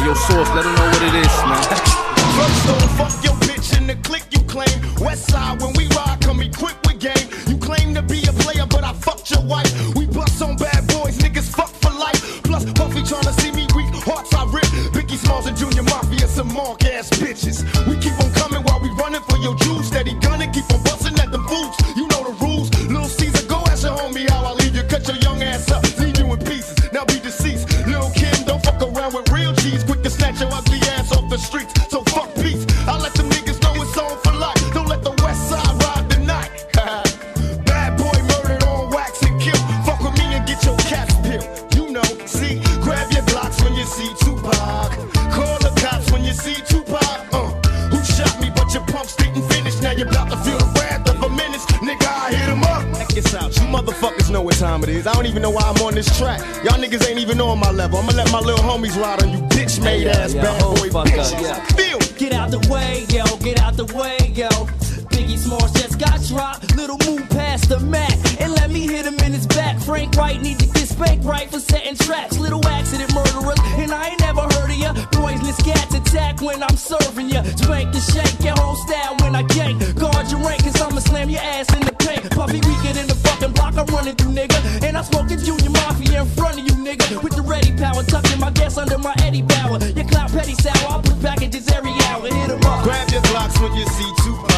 Yo, Source, let them know what it is, man. Drugstore, fuck your bitch in the clique you claim. Westside, when we ride, come equipped with game. You claim to be a player, but I fucked your wife. We bust on bad boys, niggas fuck for life. Plus, Puffy tryna see me weak, hearts I rip. Biggie Smalls and Junior Mafia, some mark ass bitches. We keep on coming while we running for your juice. Steady gunning, keep on busting at them fools. You know the rules. Lil Caesar, go ask your homie how I leave you. Cut your young ass up, leave you in pieces. Now be deceased. Lil Kim, don't fuck around with real cheese. Quick to snatch your ugly ass off the streets. So fuck peace. I let them niggas know it's on for life. Don't let the West Side ride the night. Bad boy murdered on wax and kill. Fuck with me and get your cats peeled. You know, see, grab your Glocks when you see Tupac. Call the cops when you see Tupac. Who shot me? But your pumps didn't finish. Now you're about to feel the wrath of a menace. Nigga, I hit him up. Check this out. You motherfuckers know what time it is. I don't even know why I'm on this track. Y'all niggas ain't even on my level. I'ma let my little homies ride on you bitch made ass bad boy bitches. Feel. Get out the way, yo, get out the way, yo. Biggie Smalls just got dropped. Little move past the Mac and let me hit him in his back. Frank White need to get spanked right for setting traps. Little accident murderers, and I ain't never heard of ya. Poisonous cats attack when I'm serving ya. Spank and shake your whole style when I gank. Guard your rank, cause I'ma slam your ass in the paint. Puffy weaker in the fucking block, I'm running through, nigga. And I'm smoking Junior Mafia in front of you, nigga. With the ready power, tucking my gas under my Eddie Bauer. Your clout petty sour, I'll put packages every hour. Hit 'em up. Grab your Glocks when you see Tupac.